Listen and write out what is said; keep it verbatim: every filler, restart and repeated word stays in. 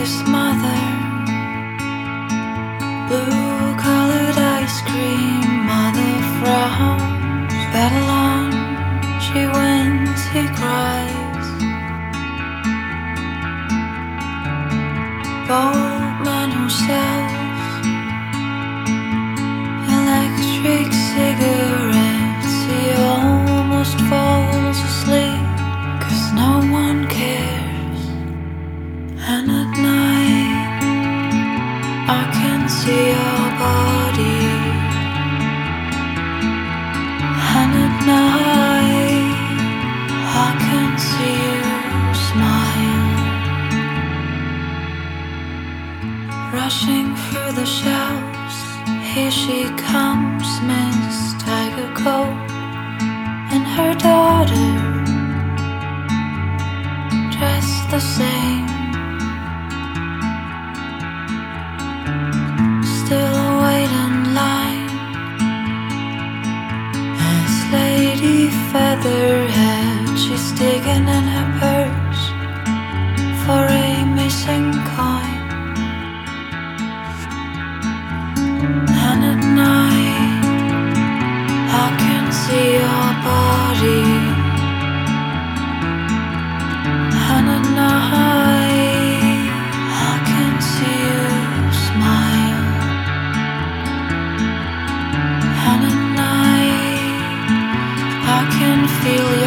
his mother. Blue-colored ice cream, mother frowns. Battle on, she wins, he cries. Bold man who sells electric cigarettes. He almost falls asleep, 'cause no one cares. And at night I can see your body. And at night I can see you smile. Rushing through the shelves, here she comes, Miss Tiger Coat and her daughter, dressed the same. Still wait in line as Lady Featherhead, she's digging in her purse for a missing coin. And at night I can see your body. And at night I can see you smile. And at night I can feel